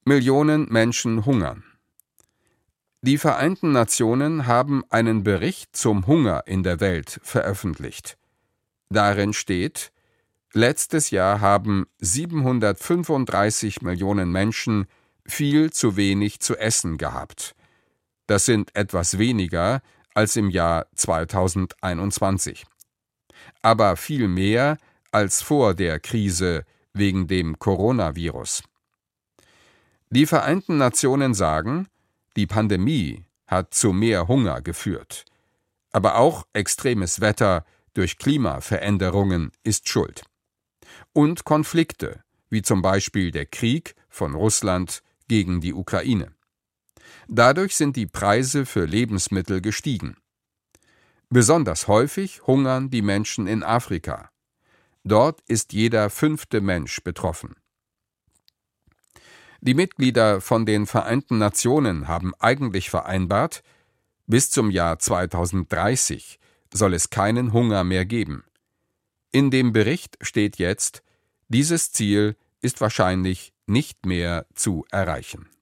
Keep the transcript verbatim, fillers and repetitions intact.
Millionen Menschen hungern. Die Vereinten Nationen haben einen Bericht zum Hunger in der Welt veröffentlicht. Darin steht: Letztes Jahr haben siebenhundertfünfunddreißig Millionen Menschen viel zu wenig zu essen gehabt. Das sind etwas weniger als im Jahr zweitausendeinundzwanzig. Aber viel mehr als vor der Krise wegen dem Coronavirus. Die Vereinten Nationen sagen, die Pandemie hat zu mehr Hunger geführt. Aber auch extremes Wetter durch Klimaveränderungen ist schuld. Und Konflikte, wie zum Beispiel der Krieg von Russland gegen die Ukraine. Dadurch sind die Preise für Lebensmittel gestiegen. Besonders häufig hungern die Menschen in Afrika. Dort ist jeder fünfte Mensch betroffen. Die Mitglieder von den Vereinten Nationen haben eigentlich vereinbart, bis zum Jahr zweitausenddreißig soll es keinen Hunger mehr geben. In dem Bericht steht jetzt, dieses Ziel ist wahrscheinlich nicht mehr zu erreichen.